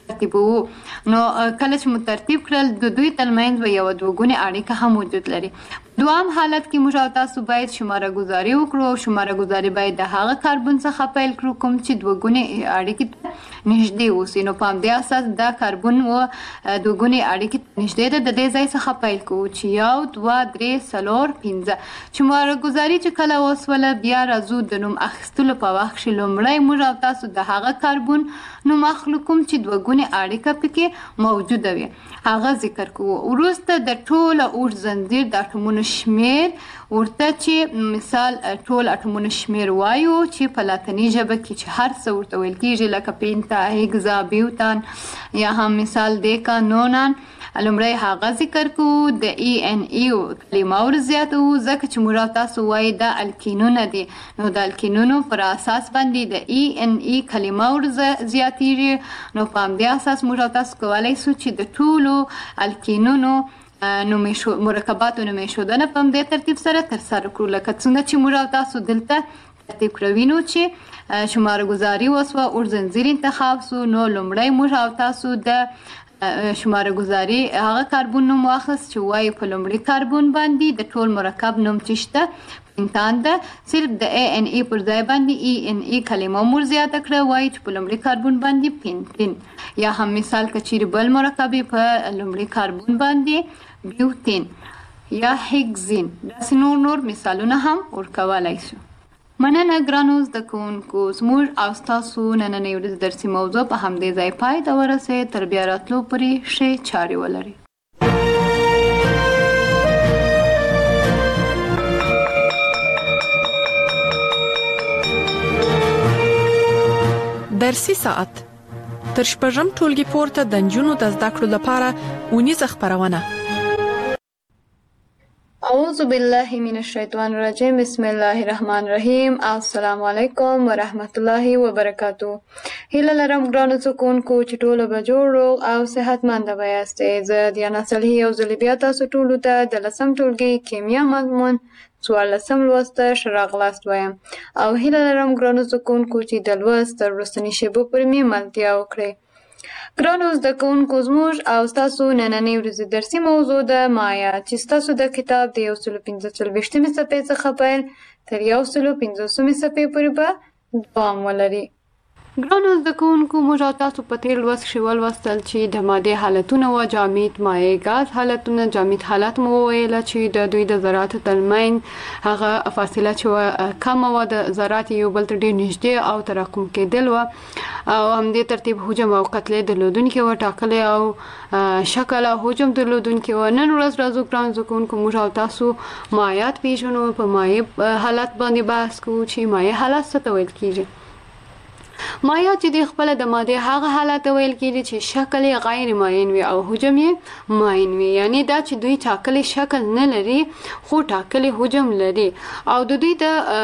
ترتیبوو. نو کله چې مو ترتیب کړل د دوی ترمنځ یو دوګونې اړیکه هم وجود لري. دوام حالت کې موږ او تاسو باید شماره گذاري وکړو او شماره گذاري باید د هغه کاربن څخه پیل کړو کوم چې دوګونې اړیکې نږدې اوسي. نو په همدې اساس دا کاربن و دوګونې اړیکې نږدې ده د دې ځای څخه پیل کوو چې یو دوه درې څلور پنځه. شماره گذاري چې کله وسوله بیا راځو د نوم اخیستلو په وخت کې لومړی موږ او تاسو د هغه کاربن نوم اخلو کوم چې دوګونې اړیکه پکې موجوده وي هغه ذکر کوو. وروسته د ټوله اوږد زنځیر د اټومونو شمیر ورته چې مثال ټول اټومونو شمیر وایو چې په لاتیني ژبه کې چې هر څه ورته ویل کیږي لکه پینتا هیګزا بیوتان یا هم مثال دیکا نونان لومړی هغه ذکر کوو. د ای ان ای کلمه ور زیاتو ځکه چې موږ تاسو وایي دا الکینونه دي نو د الکینونو پر اساس باندې د ای ان ای کلمه ور زیاتیږي. نو په همدې اساس موږ تاسو کولی شو چې د ټولو الکینونو نومې شو مرکباتو نومې ښودنه په همدې ترتیب سره ترسره کړو لکه څنګه چې موږ تاسو دلته ترتیب کړو. وینو چې شماره گذاري وسوه اور زنځیر انتخاب سو. نو لومړی موږ او تاسو د شماره گذاري هغه کاربن نوم واخیست چې وایي په لومړي کاربن باندې د ټول مرکب نوم چې شته پینتان ده صرف د ای ان ای پر ځای باندې ای ان ای کلمه مور زیاته کړه وایي چې په لومړي کاربن باندې پینتین یا هم مثال کچیر بل مرکب په لومړي کاربن باندې بیوتین یا هیګزین. داسې نور نور مثالونه هم ورکولای شو. مننه ګرانو زده کوونکو زموږ او ستاسو نننۍ ورځ درسي موضوع په همدې ځای پای ته ورسېد. تر بیا راتلو پورې ښې چارې ولرئ. درسي ساعت تر شپږم ټولګي پورته د نجونو د زده کړو لپاره ونیزه خپرونه. اعوذ بالله من الشیطان الرجیم بسم الله الرحمن الرحیم. السلام علیکم ورحمت الله وبرکاتو. هیله لرم ګرانو زده کوونکو چې ټوله به جوړ روغ او صحتمنده به یاستئ. زه دیانا صالحي یو ځل بیا تاسو ټولو ته د لسم ټولګي کیمیا مضمون څوارلسم لوست ته ښه راغلاست وایم او هیله لرم ګرانو زده کوونکو چې د لوست تر وروستنۍ شېبو پورې مې ملتیا وکړئ. ګرانو زده کوونکو زموږ او ستاسو نننۍ ورځې درسي موضوع ده مایا چې ستاسو د کتاب د یو سلو پنځه څلوېښتمې صفحې څخه پیل تر یو سلو پنځوسمې صفحې پورې به دوام ولري. ګرانو زده کوونکو موږ او تاسو په تېر لوست کښې ولوستل چې د مادې حالتونه وه جامد مایع ګاز حالتونه. جامد حالت مو وویله چې د دوی د ذراتو ترمنځ هغه فاصله چې وه کمه وه د ذرات یو بل ته ډېر نږدې او تراکم کېدل وه او همدې ترتیب حجم او کتلې درلودونکې وه ټاکلی او شکل او حجم درلودونکې وه. نن ورځ راځو ګرانو زده کوونکو موږ او تاسو مایعات پېژنو. په مایع حالت باندې بحث کوو چې مایع حالت څه ته ویل کېږي. مایعات چې د خپل د ماده هغه حالت ویل کېږي چې شکل یې غیر معین وي او حجم یې معین وي. یعنی دا چې دوی ټاکلي شکل نه لري خو ټاکلي حجم لري او د دوی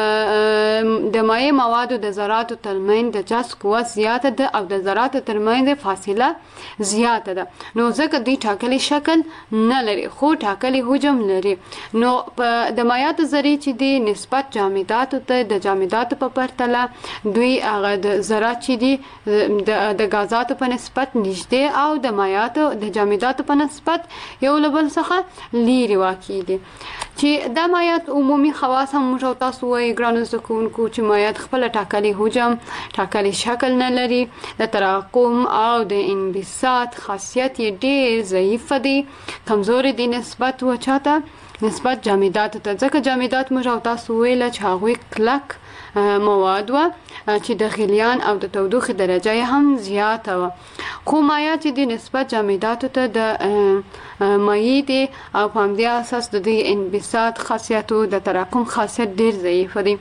د د مایع موادو د ذراتو ترمنځ د جذب قوه زیاته ده او د ذراتو ترمنځ فاصله زیاته ده. نو ځکه دوی ټاکلي شکل نه لري خو ټاکلي حجم لري. نو د مایعاتو ذرې چې دي نسبت جامداتو ته د جامداتو په پرتله دوی هغه د ذرات چې دي د غازاتو په نسبت نږدې او د مایعاتو د جامداتو په نسبت یو له بل څخه لیرې واقع دي. چې دا مایعات عمومي خواص هم موږ تاسو وایي ګرانو زده کوونکو چې مایعات خپل ټاکلي حجم ټاکلي شکل نه لري. د تراکم او د انبساط خاصیت یې ډېر ضعیف دي کمزوري دي نسبت و چاته نسبت جامداتو ته. ځکه جامدات موږ تاسو ویل چې هغوی کلک مواد و چې د غلیان او د تودوخې درجه هم زیاته و خو مایعات چې د نسبت جامداتو ته د مایع دي او په همدې اساس د دوی انبساط خاصیت او د تراکم خاصیت ډېر ضعیف دي.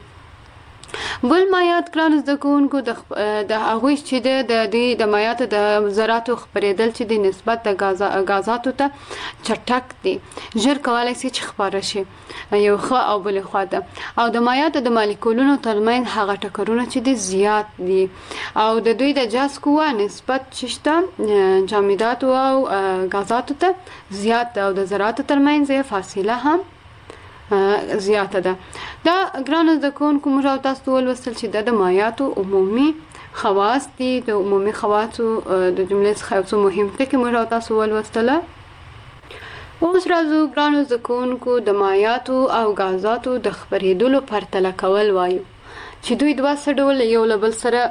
بل مایعات ګرانو زده کوونکو د هغوی چې د دوی د مایعاتو د ذراتو خپرېدل چې د نسبت د غازاتو ته چټک دي ژر کولی شي چې خپاره شي یو ښه او بلې خوا ته. او د مایعاتو د مالیکولونو ترمنځ هغه ټکرونه چې دي زیات دي او د دوی د جذب قوه نسبت چې شته جامداتو او غازاتو ته زیات ده او د ذراتو ترمنځ فاصله هم زیاته ده. دا ګرانو زده کوونکو موږ تاسو ولوستل چې د مایعاتو عمومي خواص دي د عمومي خواصو د جملې څخه یو څه مهم ټکي موږ او تاسو ولوستله. اوس راځو ګرانو زده کوونکو د مایعاتو او غازاتو د خپرېدلو پرتله کول وایو چې دوی دوه څه ډول یو له بل سره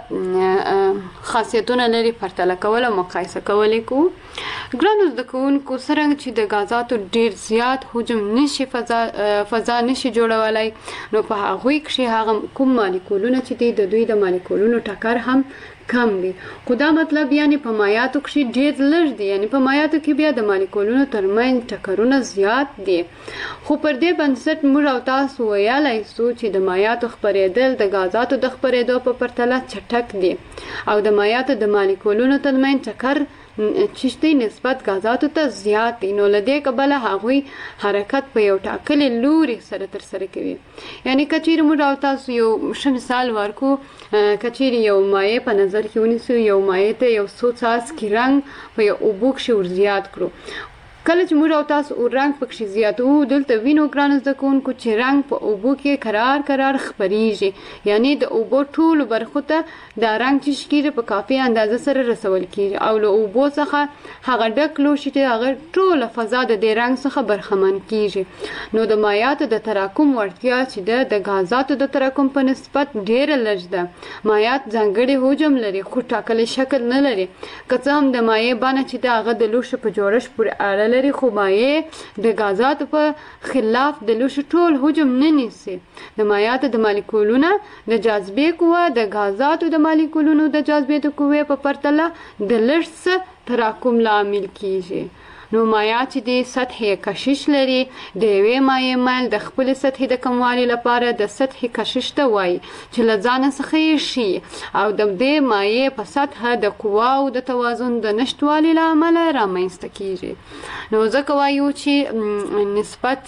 خاصیتونه لري، پرتله کول او مقایسه کول یې کوو. ګرانو زده کوونکو څرنګه چې د غازاتو ډېر زیات حجم نشي فضا فضا نشي جوړولی، نو په هغوی کښې هغه کوم مالیکولونه چې دي د دوی د مالیکولونو ټکر هم کم دي. خو دا مطلب یعنی په مایعاتو کښې ډېر لږ دي، یعنی په مایعاتو کې بیا د مالیکولونو ترمنځ ټکرونه زیات دي. خو پر دې بنسټ موږ او تاسو ویلی سو چې د مایعاتو خپرېدل د غازاتو د خپرېدو په پرتله چټک دي او د مایعاتو د مالیکولونو ترمنځ ټکر چشتي نسبت غازاتو ته زیات دي. نو له دې کبله هغوی حرکت په یو ټاکلي لوري سره ترسره کوي. یعنی که چیرې موږ او تاسو یو ښه مثال ورکو، که چیرې یو مایع په نظر کې ونیسو، یو مایع ته یو څو څاڅکي رنګ په یو اوبو کښې ور زیات کړو، کله چې موږ او تاسو رنګ پکښې زیاتوو دلته وینو ګرانو زده کوونکو چې رنګ په اوبو کې کرار کرار خپریږي، یعنی د اوبو ټولو برخو ته دا رنګ چې کېږي په کافي اندازه سره رسول کېږي او له اوبو څخه هغه ډک لوښي چې هغه ټوله فضا د دې رنګ څخه برخمن کېږي. نو د مایعاتو د تراکم وړتیا چې ده د غازاتو د تراکم په نسبت ډېره لږ ده. مایعات ځانګړی حجم لري خو ټاکلی شکل نه لري، که څه هم د مایع بڼه چې ده هغه د لوښو په جوړښت پورې اړه لري، خو مایع د غازاتو په خلاف د لوښو ټول حجم نه نیسي. د مایعاتو د مالیکولونو د جاذبې قوه د غازاتو د مالیکولونو د جاذبې د قوې په پرتله د لږ څه تراکم لامل کیږي. نو مایع چې د سطحې کشش لري، د یوې مایع میل د خپلې سطحې د کموالي لپاره د سطحې کشش ته وایي چې له ځانه څخه یې ښیي او د دې مایع په سطحه د قواو د توازن د نشتوالي له امله رامنځته کیږي. نو ځکه وایو چې نسبت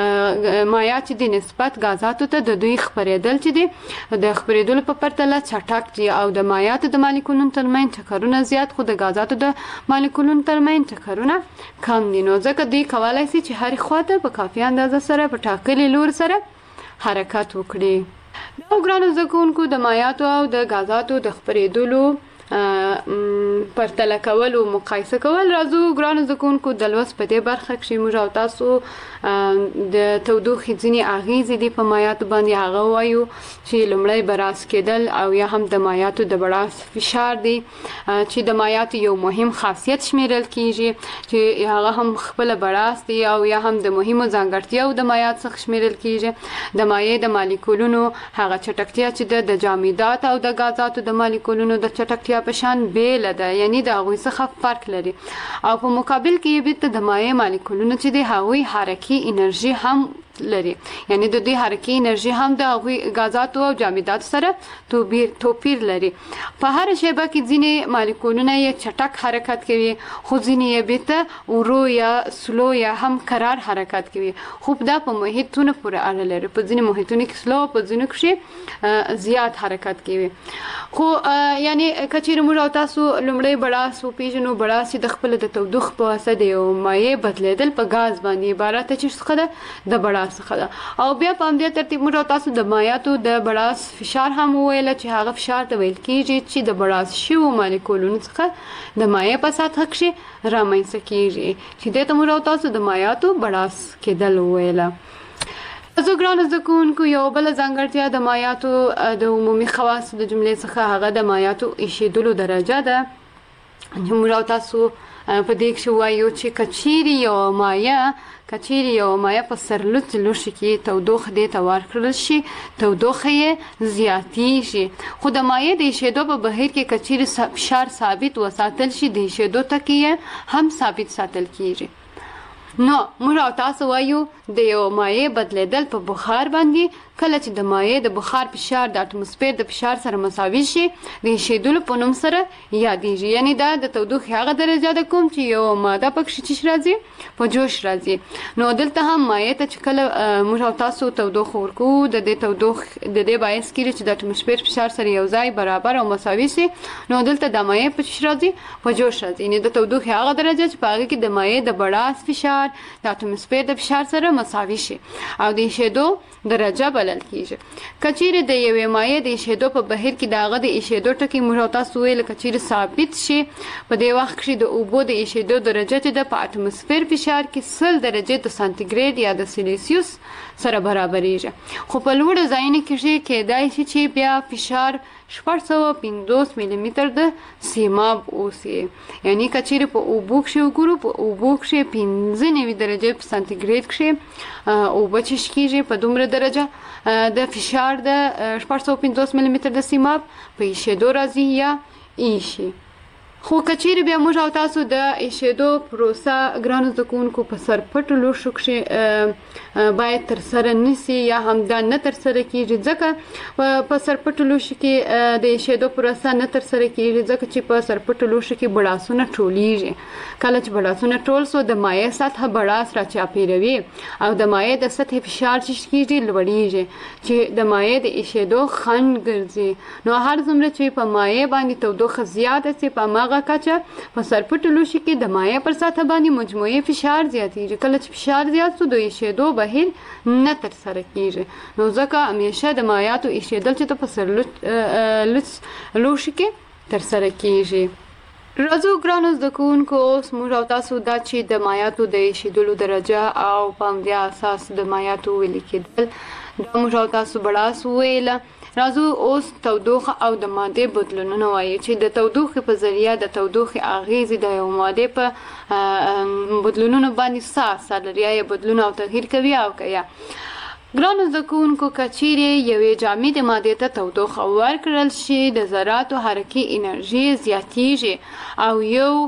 مایع چې د نسبت غازاتو ته د دوی خپرېدل چې دي د خپرېدلو په پرتله چټک دي او د مایعاتو د مالیکولونو ترمنځ ټکرونه زیات، خو د غازاتو د مالیکولونو ترمنځ ټکرونه کم دي. نو ځکه دوی کولی شي چې هرې خواته په کافي اندازه سره په ټاکلي لور سره حرکت وکړي. نو ګرانو زده کوونکو د مایعاتو او د غازاتو د خپرېدلو پرتله کول او مقایسه کول راځو ګرانو زده کوونکو د لوست په دې برخه کښې موږ او تاسو د تودوخې ځینې اغېزې دي په مایعاتو باندې هغه وایو چې لومړی براس کېدل او یا هم د مایعاتو د براس فشار دی چې د مایعاتو یو مهم خاصیت شمیرل کیږي چې هغه هم خپله براس دی او یا هم د مهمو ځانګړتیاو د مایعات څخه شمیرل کیږي. د مایع د مالیکولونو هغه چټکتیا چې د جامدات او د غازاتو د مالیکولونو د چټکتیا په شان بیله ده، یعنی د هغوی څخه فرق لري او په مقابل کې بیرته د مایع مالیکولونو چې د هغوی حرکي انرژي هم لري، یعنی د دوی حرکي انرژي هم د هغوی غازاتو او جامداتو سره توپیر لري. په هر شیبه کې ځینې مالیکولونه یې چټک حرکت کوي خو ځینې یې بیرته ورو یا سلو یا هم کرار حرکت کوي، خو دا په محیطونو پورې اړه لري. په ځینې محیطونو کې سلو، په ځینو کښې زیات حرکت کوي. خو یعنی که چیرې موږ او تاسو لومړی بړاس وپېژنو، بړاس چې د خپله د تودوخې په واسطه د یو مایع بدلېدل په غاز باندې عبارت چې څخه ده د بړاس څخه ده، او بیا په همدې ترتیب موږ او تاسو د مایعاتو د بړاس فشار هم وویله چې هغه فشار ته ویل کېږي چې د بړاس شویو مالیکولونو څخه د مایع په سطحه کښې رامنځته کېږي، چې دې ته موږ او تاسو د مایعاتو بړاس کېدل وویله. زه ګرانو زده کوونکو یو بله ځانګړتیا د مایعاتو د عمومي خواصو د جملې څخه هغه د مایعاتو ایښېدلو درجه ده. موږ او تاسو په دې کښې وایو چې که چیرې یو مایع که چیرې یو مایع په سرلوڅ لوښي کې تودوخه دې ته ورکړل شي تودوخه یې زیاتیږي، خو د مایع د ایښېدو په بهیر کې که چیرې فشار ثابت وساتل شي د ایښېدو ټکي یې هم ثابت ساتل کیږي. نو موږ او تاسو وایو د یو مایع بدلیدل په بخار باندې کله چې د مایع د بخار فشار د اټموسفیر د فشار سره مساوي شي د ایښېدلو په نوم سره یادیږي. یعنی دا د تودوخې هغه درجه ده کوم چې یو ماده پکښې چې راځي په جوش راځي. نو دلته هم مایع ته چې کله موږ او تاسو تودوخه ورکوو د دې تودوخې د دې باعث کېږي چې د اټموسفیر فشار سره یو ځای برابر او مساوي شي. نو دلته د مایع په چې راځي په جوش راځي، یعنی د تودوخې هغه درجه چې په هغه کې د مایع د بړاس فشار د اټموسفیر د فشار سره مساوي شي او د ایښېدو درجه بلل بلل کیږي. کچیر د یوې مایع د ایشېدو په بهیر کې د هغه د ایشېدو ټکي موږ تاسو ویل کچیر ثابت شي په دې وخت کې د اوبو د ایشېدو درجه چې د په اتموسفیر فشار کې سل درجه د سانتیګریډ یا د سیلیسیوس سره برابرېږي. خو په لوړ ځایونو کې کېدای شي چې بیا فشار شپږ سوه پنځوس ملي متر د سیماب اوسي. یعنی کچیر په اوبو کې وګورو په اوبو کې پنځه نوي درجه په سانتیګریډ کې اوبه چې کېږي په دومره درجه د فشار د شپږ سوه پنځوس ملي متر د سیماب په ایشېدو راځي یا ایشي. خو کچیر بیا موږ او تاسو د ایشېدو پروسه ګرانو زده کوونکو په سرپټو لوښو کې باید ترسره نشي یا هم دا نه ترسره کیږي ځکه په سرپټو لوښو کې د ایشېدو پروسه نه ترسره کیږي ځکه چې په سرپټو لوښو کې بړاسونه ټولیږي. کله چې بړاسونه ټول سو د مایع سطح بړاس راچاپیروي او د مایع د سطح فشار چې کیږي لوړیږي چې د مایع د ایشېدو خنډ ګرځي. نو هر څومره چې په مایع باندې تودوخه زیاته سي په هغه کچه په سرپټو لوښو کې د مایع پر سطح باندې مجموعي فشار زیاتېږي. کله چې فشار زیات سو د ایشېدو بهیر نه ترسره کیږي. نو ځکه همیشه د مایعاتو ایشېدل چې په سرپټو لوښو کې ترسره کیږي. راځو ګرانو زده کوونکو اوس موږ او تاسو دا چې د مایعاتو د ایشېدلو درجه او په همدې اساس د مایعاتو ویلي کېدل دا موږ او تاسو بړاس وویله. راځو اوس تودوخه او د مادې بدلونونه وایي چې د تودوخې په ذریعه د تودوخې اغیزې د یو مادې په بدلونونو باندې څه اثر لري یا بدلون او تغییر کوي او کوي. ګرانو زده کوونکو کچیرې یوې جامدې مادې ته تودوخه ورکړل شي د ذراتو حرکي انرژي زیاتیږي او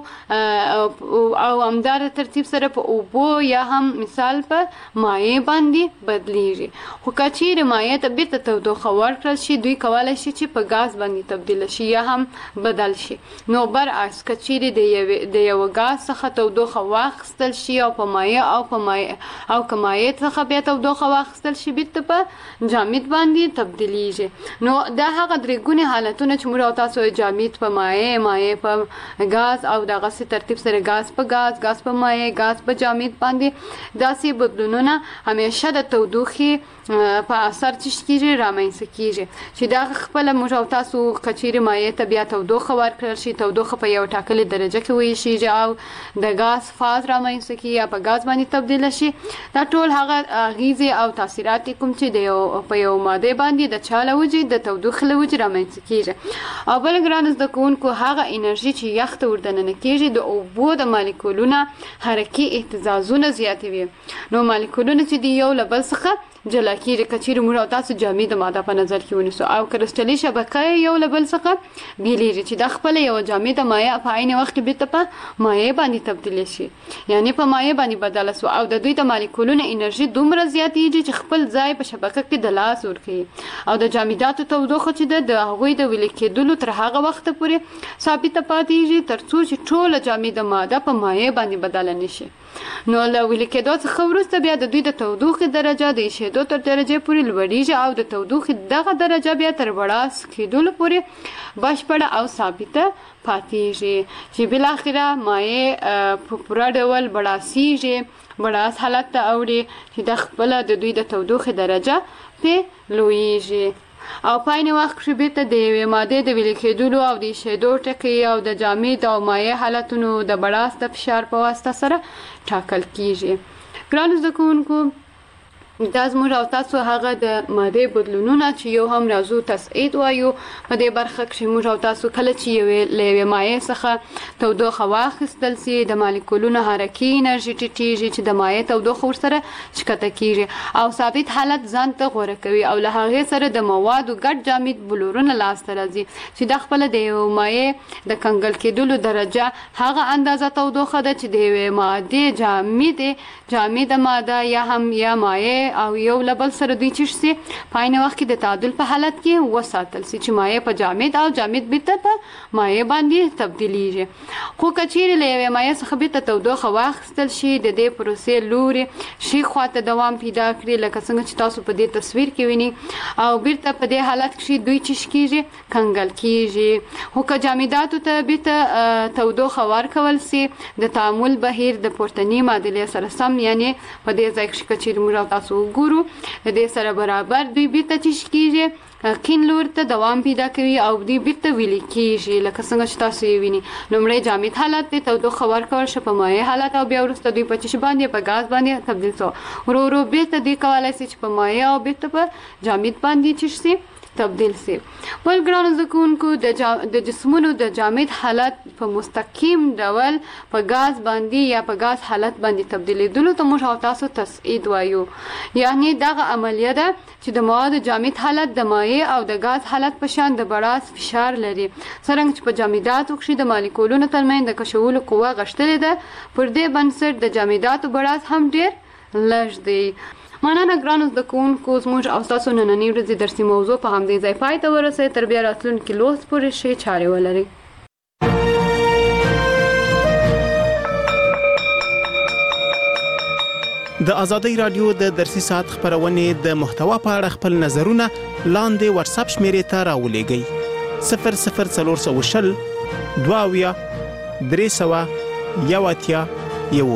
یو او همدار ترتیب سره په اوبو یا هم مثال په مایع باندې بدلیږي. خو کچیرې مایع ته بیرته تودوخه ورکړل شي دوی کولی شي چې په غاز باندې تبدیل شي یا هم بدل شي. نو برعکس کچیرې د یو غاز څخه تودوخه واخیستل شي او په مایع او په مایع او که مایع څخه بیا تودوخه واخیستل شي بیرته په جامد باندې تبدیلیږي. نو دا هغه درې ګونې حالتونه چې موږ او تاسو جامد په مایع مایع په غاز او دغسې ترتیب سره غاز په غاز غاز په مایع غاز په جامد باندې داسې بدلونونه همیشه د تودوخې په اثر چې کیږي رامنځته کیږي چې دا خپله موږ او تاسو کچیرې مایع ته بیا تودوخه ورکړل شي تودوخه په یو ټاکلې درجه کې ویشیږي او د غاز فاز رامنځته کیږي یا په غاز باندې تبدیل شي. دا ټول هغه اغیزې او تاثیر تاثیرات کوم چې د یو په یو ماده باندې د چا له وجې د تودوخې له وجې رامنځته کیږي. او بل ګرانو زده کوونکو هغه انرژي چې یخ ته وردننه کیږي د اوبو د مالیکولونو حرکي اهتزازونه زیاتوي. نو مالیکولونه چې دی یو له بل څخه جلا کیږي. کچیر موږ او تاسو جامد ماده په نظر کې ونیسو او کرسټلي شبکه یو له بل څخه بیلیږي چې د خپل یو جامد مایع په عین وخت کې بیرته په مایع باندې تبدیل شي یعنی په مایع باندې بدل شي او د دوی د مالیکولونو انرژي دومره زیاتېږي چې خپل ځای په شبکه کې د لاس ورکوي او د جامداتو تودوخه چې د هغوی د ویلې کېدلو تر هغه وخت پورې ثابته پاتېږي تر څو چې ټوله جامده ماده په مایع باندې بدل نشي. نو له ویلې کېدو څخه وروسته بیا د دوی د تودوخې درجه د ایشېدو تر درجې پورې لوړیږي او د تودوخې دغه درجه بیا تر بړاس کېدلو پورې بشپړه او ثابته پاتېږي چې بالاخره مایع په پوره ډول بړاسیږي بړاس حالت ته اوړي چې د خپله د دوی د تودوخې درجه پې لویږي او په عین وخت کې بیرته د یوې مادې د ویلې کېدلو او د ایشېدو ټکي او د جامد او مایع حالتونو د بړاس د فشار په واسطه سره ټاکل کیږي. ګرانو زده کوونکو دا زموږ او تاسو هغه د مادې بدلونونه چې یو هم راځو تصعید وایو په دې برخه کې موږ او تاسو کله چې یوې له یوې مایع څخه تودوخه واخیستل سي د مالیکولونو حرکي انرژي ټیټیږي چې د مایع تودوخه ورسره ښکته کیږي او ثابت حالت ځان ته غوره کوي او له هغې سره د موادو ګډ جامد بلورونه لاسته راځي چې دا خپله د یو مایع د کنګل کېدلو درجه هغه اندازه تودوخه ده چې د یوې مادې جامد جامده ماده یا هم یا مایع او یو لبل سره دوی چې سي په عین وخت کې د تعادل په حالت کې وساتل سي چې مایع په جامد او جامد بیرته په مایع باندې تبدیلیږي. خو کچیر له یوې مایع څخه بیرته تودوخه واخیستل شي د دې پروسې لوري شي خواته دوام پیدا کړي لکه څنګه چې تاسو په دې تصویر کې ویني او بیرته په دې حالت کې دوی چې کیږي کنګل کیږي. خو که جامداتو ته بیرته تودوخه ورکول سي د تعامل بهیر د پورتنی معادلې سره سم یعنی په دې ځای کې کچیر موږ تاسو تاسو وګورو. د دې سره برابر دوی بیرته چش کیږي کین لور ته دوام پیدا کوي او دوی بیرته ویلي کیږي لکه څنګه چې تاسو یې ویني. لومړی جامد حالت دی تودوخه ورکول شو په مایع حالت او بیا وروسته دوی په چش باندې په غاز باندې تبدیل شو. ورو ورو بیرته دوی کولای شي چې په مایع او بیرته په جامد باندې چش شي تبدیل شي. بل ګرانو زده کوونکو د جا... د جسمونو د جامد حالت په مستقیم ډول په غاز باندې یا په غاز حالت باندې تبدیلېدلو ته موږ او تاسو تصعید وایو. یعنی دغه عملیه ده چې د مواد جامد حالت د مایع او د غاز حالت په شان د براز فشار لري. څرنګه چې په جامداتو کې د مالیکولونو ترمنځ د کشولو قوه غښتلې ده، پر دې بنسټ د جامداتو براز هم ډیر لږ دی. مننه ګرانو زده کوونکو، زموږ او ستاسو نننۍ ورځې درسي موضوع په همدې ځای پای ته ورسوئ. تر بیا راتلونکي لوست پورې ښې چارې ولرئ. د ازادۍ رادیو د درسي ساعت خبرونې د محتوا په اړه خپل نظرونه لاندې واتساپ شمیرې ته راولېږئ. صفر صفر څلور سوه شل دوه اویا درې سوه یو اتیا یو.